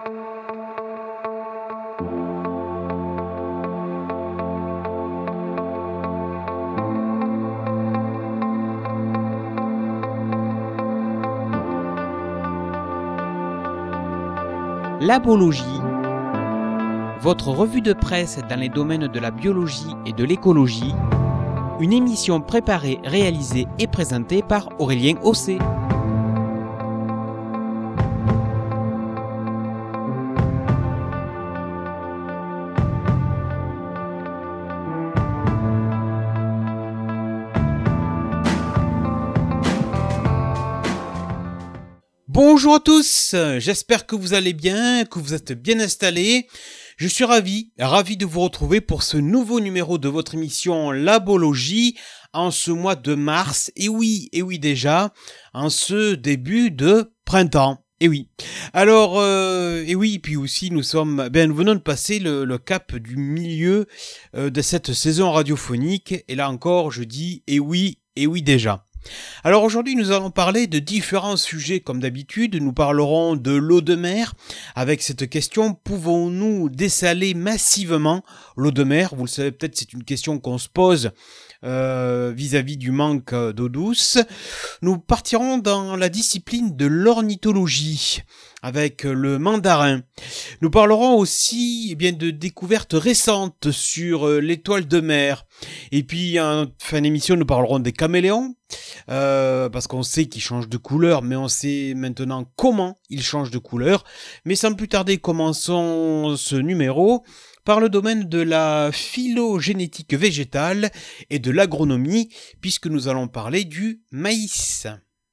Labologie, votre revue de presse dans les domaines de la biologie et de l'écologie, une émission préparée, réalisée et présentée par Aurélien Ossé. Bonjour à tous, j'espère que vous allez bien, que vous êtes bien installés. Je suis ravi de vous retrouver pour ce nouveau numéro de votre émission Labologie en ce mois de mars. Et oui déjà, en ce début de printemps. Et oui. Alors, puis aussi nous venons de passer le cap du milieu de cette saison radiophonique. Et là encore, je dis et oui déjà. Alors aujourd'hui, nous allons parler de différents sujets comme d'habitude. Nous parlerons de l'eau de mer avec cette question: pouvons-nous dessaler massivement l'eau de mer? Vous le savez peut-être, c'est une question qu'on se pose vis-à-vis du manque d'eau douce. Nous partirons dans la discipline de l'ornithologie avec le mandarin. Nous parlerons aussi de découvertes récentes sur l'étoile de mer. Et puis en fin d'émission, nous parlerons des caméléons, parce qu'on sait qu'ils changent de couleur, mais on sait maintenant comment ils changent de couleur. Mais sans plus tarder, commençons ce numéro par le domaine de la phylogénétique végétale et de l'agronomie, puisque nous allons parler du maïs.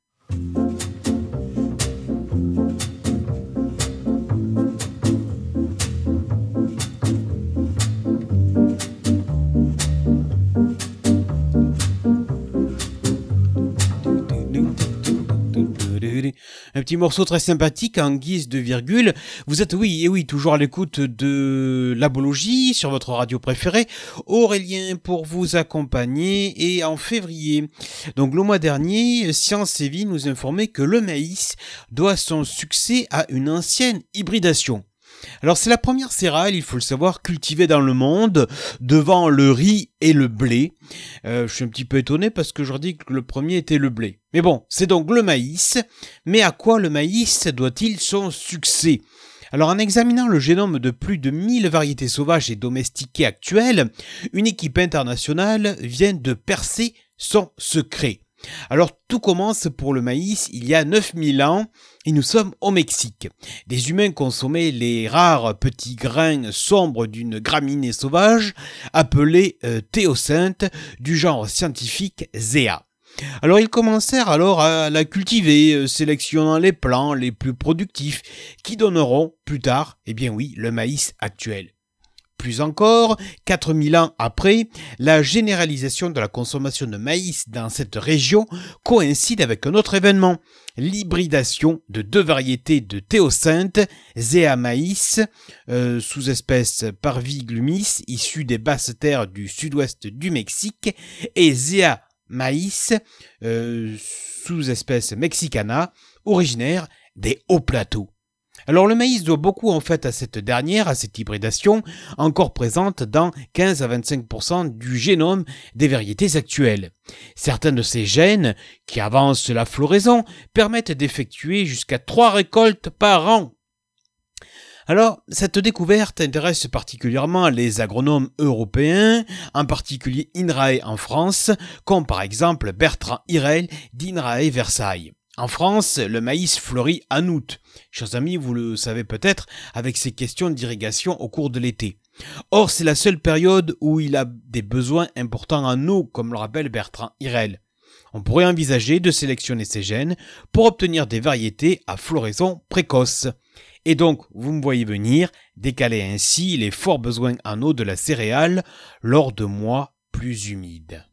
Un petit morceau très sympathique en guise de virgule. Vous êtes, toujours à l'écoute de Labologie sur votre radio préférée. Aurélien pour vous accompagner. Et en février, donc le mois dernier, Science et Vie nous informait que le maïs doit son succès à une ancienne hybridation. Alors c'est la première céréale, il faut le savoir, cultivée dans le monde, devant le riz et le blé. Je suis un petit peu étonné parce que je dis que le premier était le blé. Mais bon, c'est donc le maïs. Mais à quoi le maïs doit-il son succès ? Alors en examinant le génome de plus de 1000 variétés sauvages et domestiquées actuelles, une équipe internationale vient de percer son secret. Alors tout commence pour le maïs il y a 9000 ans et nous sommes au Mexique. Des humains consommaient les rares petits grains sombres d'une graminée sauvage appelée théocinthe du genre scientifique Zea. Alors ils commencèrent à la cultiver, sélectionnant les plants les plus productifs qui donneront plus tard, le maïs actuel. Plus encore, 4000 ans après, la généralisation de la consommation de maïs dans cette région coïncide avec un autre événement, l'hybridation de deux variétés de théocinthe, Zea maïs, sous-espèce Parviglumis, issue des basses terres du sud-ouest du Mexique, et Zea maïs, sous-espèce Mexicana, originaire des hauts plateaux. Alors le maïs doit beaucoup à cette dernière, à cette hybridation, encore présente dans 15 à 25% du génome des variétés actuelles. Certains de ces gènes, qui avancent la floraison, permettent d'effectuer jusqu'à 3 récoltes par an. Alors, cette découverte intéresse particulièrement les agronomes européens, en particulier INRAE en France, comme par exemple Bertrand Hirel d'INRAE Versailles. En France, le maïs fleurit en août. Chers amis, vous le savez peut-être, avec ces questions d'irrigation au cours de l'été. Or, c'est la seule période où il a des besoins importants en eau, comme le rappelle Bertrand Hirel. On pourrait envisager de sélectionner ces gènes pour obtenir des variétés à floraison précoce. Et donc, vous me voyez venir, décaler ainsi les forts besoins en eau de la céréale lors de mois plus humides.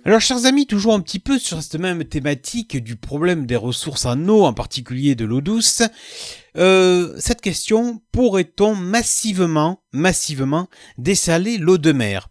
Alors, chers amis, toujours un petit peu sur cette même thématique du problème des ressources en eau, en particulier de l'eau douce, cette question, pourrait-on massivement dessaler l'eau de mer?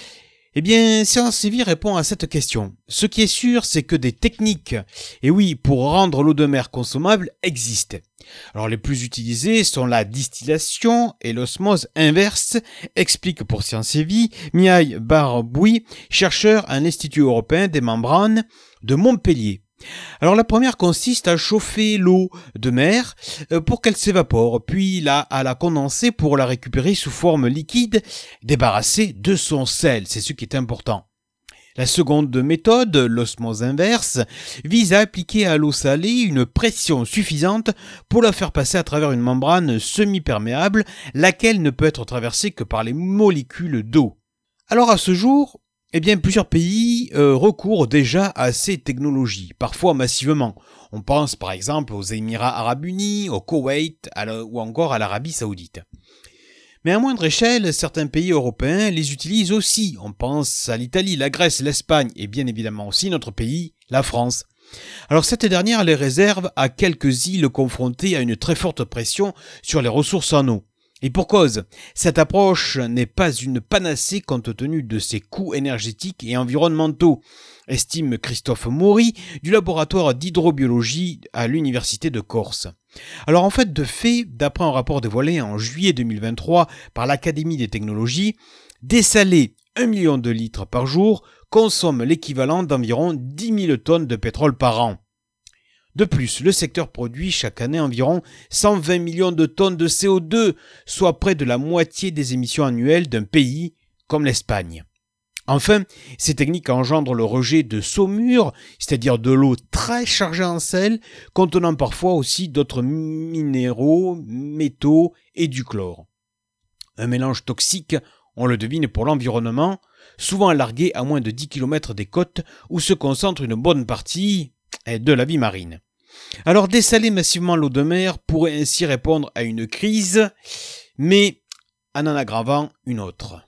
Eh bien, Science et Vie répond à cette question. Ce qui est sûr, c'est que des techniques, et oui, pour rendre l'eau de mer consommable, existent. Alors, les plus utilisées sont la distillation et l'osmose inverse, explique pour Science et Vie Mihai Barboui, chercheur à l'Institut européen des membranes de Montpellier. Alors la première consiste à chauffer l'eau de mer pour qu'elle s'évapore, puis à la condenser pour la récupérer sous forme liquide, débarrassée de son sel, c'est ce qui est important. La seconde méthode, l'osmose inverse, vise à appliquer à l'eau salée une pression suffisante pour la faire passer à travers une membrane semi-perméable, laquelle ne peut être traversée que par les molécules d'eau. Alors à ce jour, plusieurs pays recourent déjà à ces technologies, parfois massivement. On pense par exemple aux Émirats Arabes Unis, au Koweït ou encore à l'Arabie Saoudite. Mais à moindre échelle, certains pays européens les utilisent aussi. On pense à l'Italie, la Grèce, l'Espagne et bien évidemment aussi notre pays, la France. Alors cette dernière les réserve à quelques îles confrontées à une très forte pression sur les ressources en eau. Et pour cause, cette approche n'est pas une panacée compte tenu de ses coûts énergétiques et environnementaux, estime Christophe Maury du laboratoire d'hydrobiologie à l'université de Corse. Alors en fait, d'après un rapport dévoilé en juillet 2023 par l'Académie des technologies, dessaler 1 million de litres par jour consomme l'équivalent d'environ 10 000 tonnes de pétrole par an. De plus, le secteur produit chaque année environ 120 millions de tonnes de CO2, soit près de la moitié des émissions annuelles d'un pays comme l'Espagne. Enfin, ces techniques engendrent le rejet de saumure, c'est-à-dire de l'eau très chargée en sel, contenant parfois aussi d'autres minéraux, métaux et du chlore. Un mélange toxique, on le devine pour l'environnement, souvent largué à moins de 10 km des côtes où se concentre une bonne partie de la vie marine. Alors dessaler massivement l'eau de mer pourrait ainsi répondre à une crise, mais en aggravant une autre.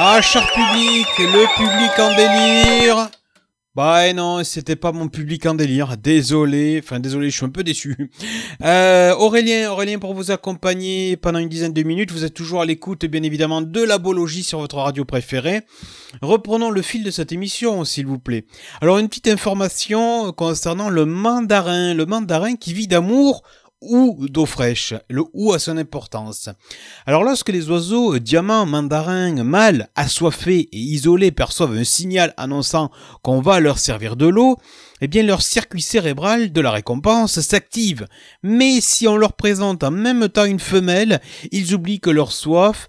Ah, cher public, le public en délire. Bah non, c'était pas mon public en délire. Désolé, je suis un peu déçu. Aurélien pour vous accompagner pendant une dizaine de minutes. Vous êtes toujours à l'écoute, bien évidemment, de la Bologie sur votre radio préférée. Reprenons le fil de cette émission, s'il vous plaît. Alors, une petite information concernant le mandarin. Le mandarin qui vit d'amour ou d'eau fraîche. Le ou a son importance. Alors lorsque les oiseaux diamants, mandarins, mâles, assoiffés et isolés perçoivent un signal annonçant qu'on va leur servir de l'eau, eh bien leur circuit cérébral de la récompense s'active. Mais si on leur présente en même temps une femelle, ils oublient leur soif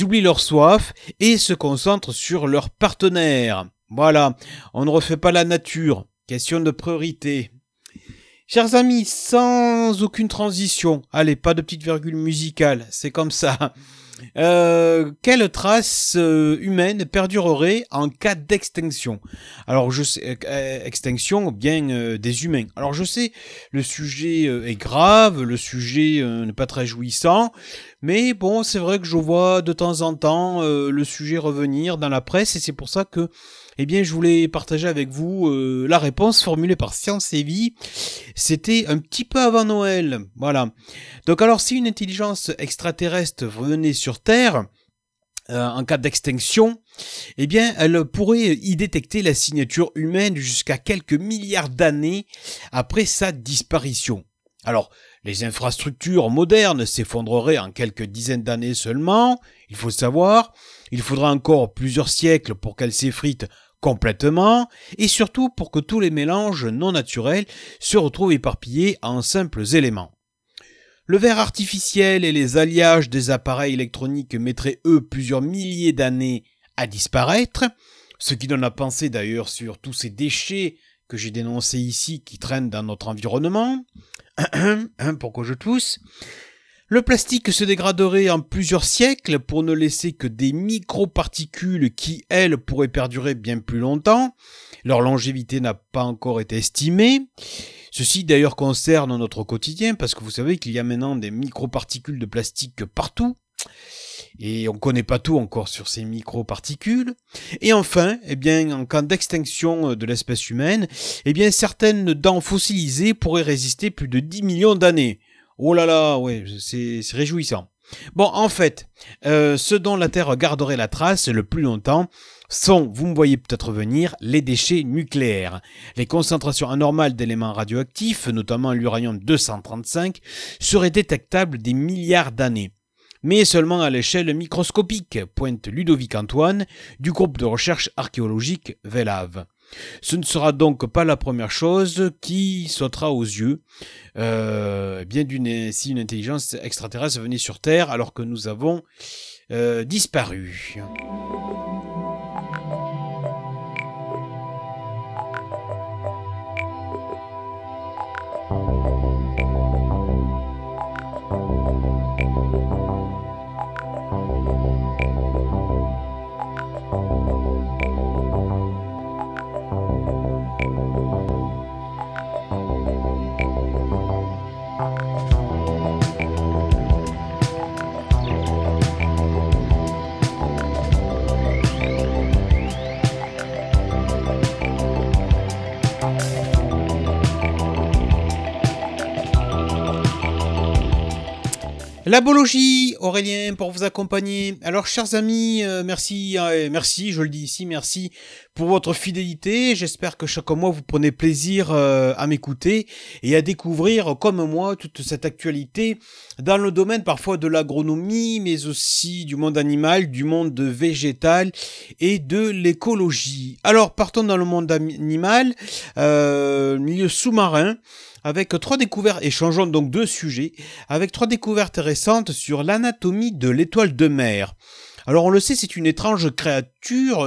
et se concentrent sur leur partenaire. Voilà, on ne refait pas la nature. Question de priorité. Chers amis, sans aucune transition, allez, pas de petite virgule musicale, c'est comme ça. Quelle trace humaine perdurerait en cas d'extinction? Alors je sais, extinction bien des humains. Alors je sais, le sujet est grave, le sujet n'est pas très jouissant, mais bon, c'est vrai que je vois de temps en temps le sujet revenir dans la presse et c'est pour ça que je voulais partager avec vous la réponse formulée par Science et Vie. C'était un petit peu avant Noël. Voilà. Donc alors, si une intelligence extraterrestre venait sur Terre, en cas d'extinction, elle pourrait y détecter la signature humaine jusqu'à quelques milliards d'années après sa disparition. Alors, les infrastructures modernes s'effondreraient en quelques dizaines d'années seulement, il faut savoir. Il faudra encore plusieurs siècles pour qu'elles s'effritent complètement, et surtout pour que tous les mélanges non naturels se retrouvent éparpillés en simples éléments. Le verre artificiel et les alliages des appareils électroniques mettraient eux plusieurs milliers d'années à disparaître, ce qui donne à penser d'ailleurs sur tous ces déchets que j'ai dénoncés ici qui traînent dans notre environnement. Pourquoi je tousse ? Le plastique se dégraderait en plusieurs siècles pour ne laisser que des microparticules qui, elles, pourraient perdurer bien plus longtemps. Leur longévité n'a pas encore été estimée. Ceci d'ailleurs concerne notre quotidien parce que vous savez qu'il y a maintenant des microparticules de plastique partout. Et on ne connaît pas tout encore sur ces microparticules. Et enfin, en cas d'extinction de l'espèce humaine, certaines dents fossilisées pourraient résister plus de 10 millions d'années. Oh là là, ouais, c'est réjouissant. Bon, en fait, ce dont la Terre garderait la trace le plus longtemps sont, vous me voyez peut-être venir, les déchets nucléaires. Les concentrations anormales d'éléments radioactifs, notamment l'uranium-235, seraient détectables des milliards d'années. Mais seulement à l'échelle microscopique, pointe Ludovic Antoine, du groupe de recherche archéologique VELAV. Ce ne sera donc pas la première chose qui sautera aux yeux si une intelligence extraterrestre venait sur Terre alors que nous avons disparu. La Bologie, Aurélien, pour vous accompagner. Alors, chers amis, merci, je le dis ici, merci pour votre fidélité. J'espère que chaque mois, vous prenez plaisir à m'écouter et à découvrir, comme moi, toute cette actualité dans le domaine parfois de l'agronomie, mais aussi du monde animal, du monde végétal et de l'écologie. Alors, partons dans le monde animal, milieu sous-marin. Avec 3 découvertes, et changeons donc de sujet, avec 3 découvertes récentes sur l'anatomie de l'étoile de mer. Alors on le sait, c'est une étrange créature,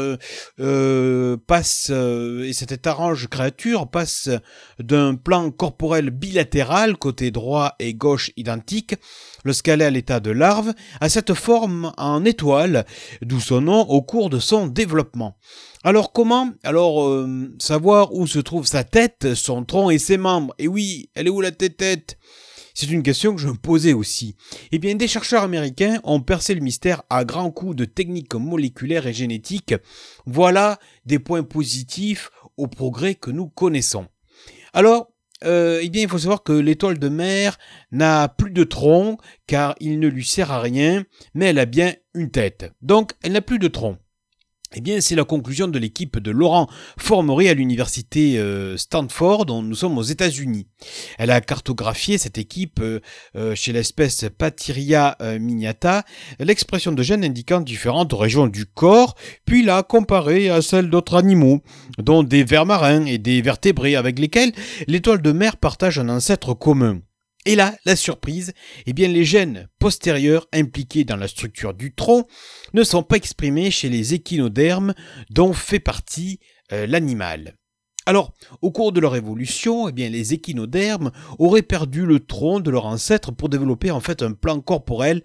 et cette étrange créature passe d'un plan corporel bilatéral, côté droit et gauche identique, lorsqu'elle est à l'état de larve, à cette forme en étoile, d'où son nom au cours de son développement. Alors comment ? Alors savoir où se trouve sa tête, son tronc et ses membres. Et oui, elle est où la tête ? C'est une question que je me posais aussi. Eh bien, des chercheurs américains ont percé le mystère à grands coups de techniques moléculaires et génétiques. Voilà des points positifs au progrès que nous connaissons. Alors, eh bien, il faut savoir que l'étoile de mer n'a plus de tronc, car il ne lui sert à rien, mais elle a bien une tête. Donc, elle n'a plus de tronc. Eh bien, c'est la conclusion de l'équipe de Laurent Formery à l'université Stanford, dont nous sommes aux États-Unis. Elle a cartographié, cette équipe, chez l'espèce Patiria miniata, l'expression de gènes indiquant différentes régions du corps, puis l'a comparée à celle d'autres animaux, dont des vers marins et des vertébrés, avec lesquels l'étoile de mer partage un ancêtre commun. Et là, la surprise, eh bien les gènes postérieurs impliqués dans la structure du tronc ne sont pas exprimés chez les échinodermes dont fait partie l'animal. Alors, au cours de leur évolution, eh bien les échinodermes auraient perdu le tronc de leur ancêtre pour développer en fait un plan corporel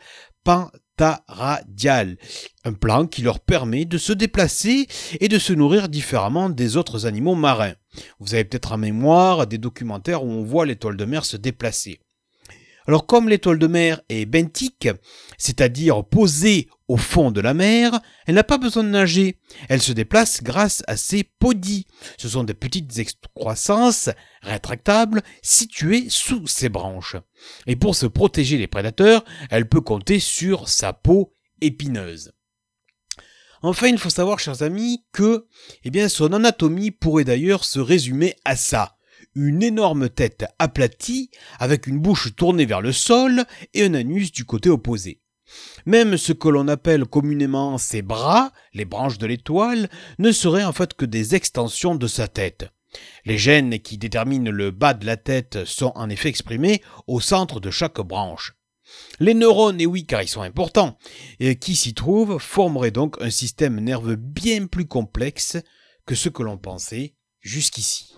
pentaradial, un plan qui leur permet de se déplacer et de se nourrir différemment des autres animaux marins. Vous avez peut-être en mémoire des documentaires où on voit l'étoile de mer se déplacer. Alors comme l'étoile de mer est benthique, c'est-à-dire posée au fond de la mer, elle n'a pas besoin de nager. Elle se déplace grâce à ses podies. Ce sont des petites excroissances rétractables situées sous ses branches. Et pour se protéger des prédateurs, elle peut compter sur sa peau épineuse. Enfin, il faut savoir, chers amis, que son anatomie pourrait d'ailleurs se résumer à ça. Une énorme tête aplatie, avec une bouche tournée vers le sol et un anus du côté opposé. Même ce que l'on appelle communément ses bras, les branches de l'étoile, ne seraient en fait que des extensions de sa tête. Les gènes qui déterminent le bas de la tête sont en effet exprimés au centre de chaque branche. Les neurones, et oui car ils sont importants, qui s'y trouvent, formeraient donc un système nerveux bien plus complexe que ce que l'on pensait jusqu'ici.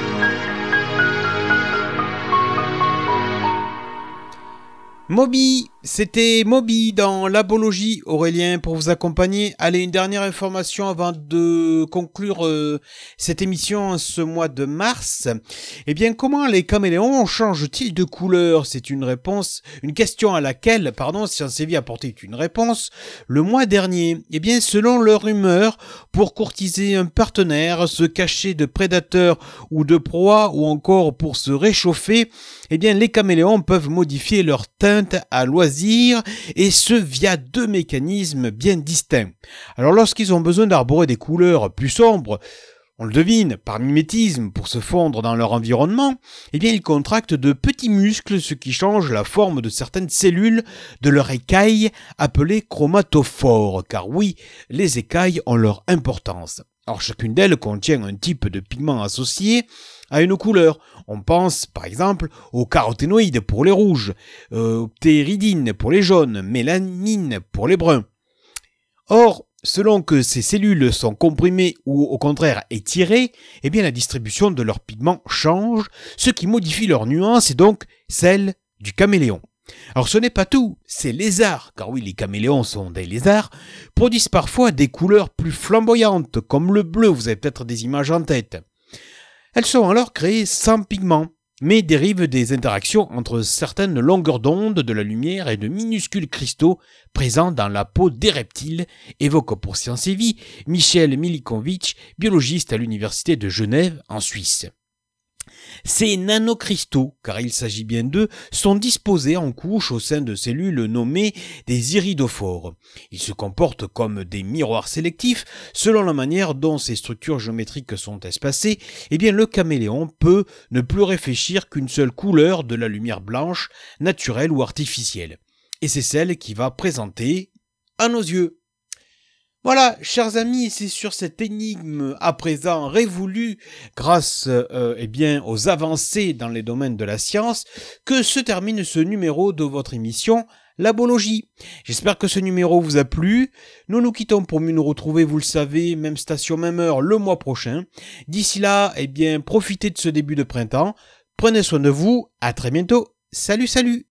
Moby C'était Moby dans Labologie, Aurélien, pour vous accompagner. Allez, une dernière information avant de conclure cette émission ce mois de mars. Eh bien, comment les caméléons changent-ils de couleur? C'est une question à laquelle, Science et Vie apportait une réponse le mois dernier. Eh bien, selon leur humeur, pour courtiser un partenaire, se cacher de prédateurs ou de proies, ou encore pour se réchauffer, eh bien, les caméléons peuvent modifier leur teinte à loisir, et ce via deux mécanismes bien distincts. Alors, lorsqu'ils ont besoin d'arborer des couleurs plus sombres, on le devine, par mimétisme, pour se fondre dans leur environnement, eh bien, ils contractent de petits muscles, ce qui change la forme de certaines cellules de leur écaille, appelées chromatophores, car oui, les écailles ont leur importance. Alors, chacune d'elles contient un type de pigment associé à une couleur. On pense par exemple aux caroténoïdes pour les rouges, ptéridine pour les jaunes, mélanine pour les bruns. Or, selon que ces cellules sont comprimées ou au contraire étirées, eh bien la distribution de leurs pigments change, ce qui modifie leur nuance et donc celle du caméléon. Alors ce n'est pas tout, ces lézards, car oui les caméléons sont des lézards, produisent parfois des couleurs plus flamboyantes, comme le bleu, vous avez peut-être des images en tête. Elles sont alors créées sans pigment, mais dérivent des interactions entre certaines longueurs d'onde de la lumière et de minuscules cristaux présents dans la peau des reptiles, évoque pour Science et Vie Michel Milikovic, biologiste à l'Université de Genève en Suisse. Ces nanocristaux, car il s'agit bien d'eux, sont disposés en couches au sein de cellules nommées des iridophores. Ils se comportent comme des miroirs sélectifs. Selon la manière dont ces structures géométriques sont espacées, eh bien le caméléon peut ne plus réfléchir qu'une seule couleur de la lumière blanche, naturelle ou artificielle. Et c'est celle qui va présenter à nos yeux. Voilà, chers amis, c'est sur cette énigme à présent révolue grâce aux avancées dans les domaines de la science que se termine ce numéro de votre émission Labologie. J'espère que ce numéro vous a plu. Nous nous quittons pour mieux nous retrouver, vous le savez, même station, même heure le mois prochain. D'ici là, profitez de ce début de printemps. Prenez soin de vous. À très bientôt. Salut, salut.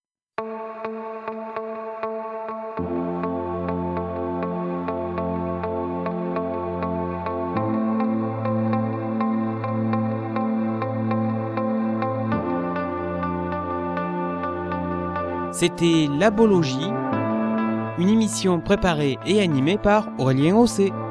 C'était Labologie, une émission préparée et animée par Aurélien Hosset.